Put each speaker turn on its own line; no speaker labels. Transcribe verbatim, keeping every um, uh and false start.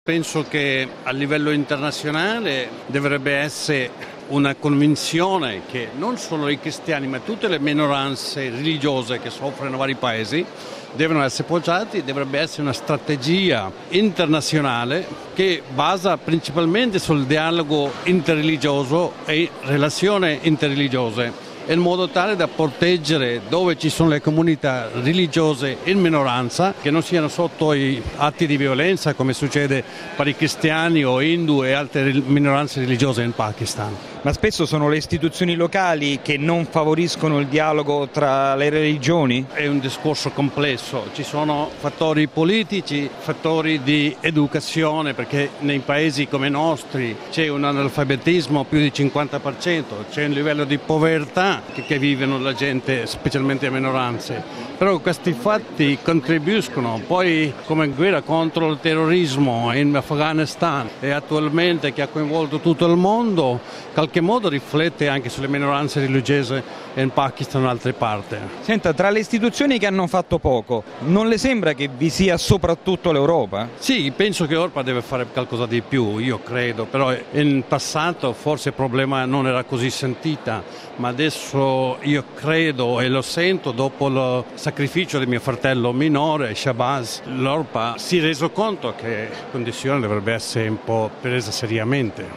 Penso che a livello internazionale dovrebbe essere una convinzione che non solo i cristiani ma tutte le minoranze religiose che soffrono in vari paesi devono essere appoggiati. Dovrebbe essere una strategia internazionale che basa principalmente sul dialogo interreligioso e relazioni interreligiose, in modo tale da proteggere dove ci sono le comunità religiose in minoranza, che non siano sotto i atti di violenza come succede per i cristiani o hindu e altre minoranze religiose in Pakistan.
Ma spesso sono le istituzioni locali che non favoriscono il dialogo tra le religioni?
È un discorso complesso, ci sono fattori politici, fattori di educazione, perché nei paesi come i nostri c'è un analfabetismo più del cinquanta per cento, c'è un livello di povertà che, che vivono la gente, specialmente le minoranze. Però questi fatti contribuiscono, poi come guerra contro il terrorismo in Afghanistan e attualmente che ha coinvolto tutto il mondo, in qualche modo riflette anche sulle minoranze religiose in Pakistan e in altre parti.
Senta, tra le istituzioni che hanno fatto poco, non le sembra che vi sia soprattutto l'Europa?
Sì, penso che l'Europa deve fare qualcosa di più, io credo, però in passato forse il problema non era così sentita, ma adesso io credo e lo sento dopo il sacrificio di mio fratello minore, Shabazz, l'Europa si è reso conto che la condizione dovrebbe essere un po' presa seriamente.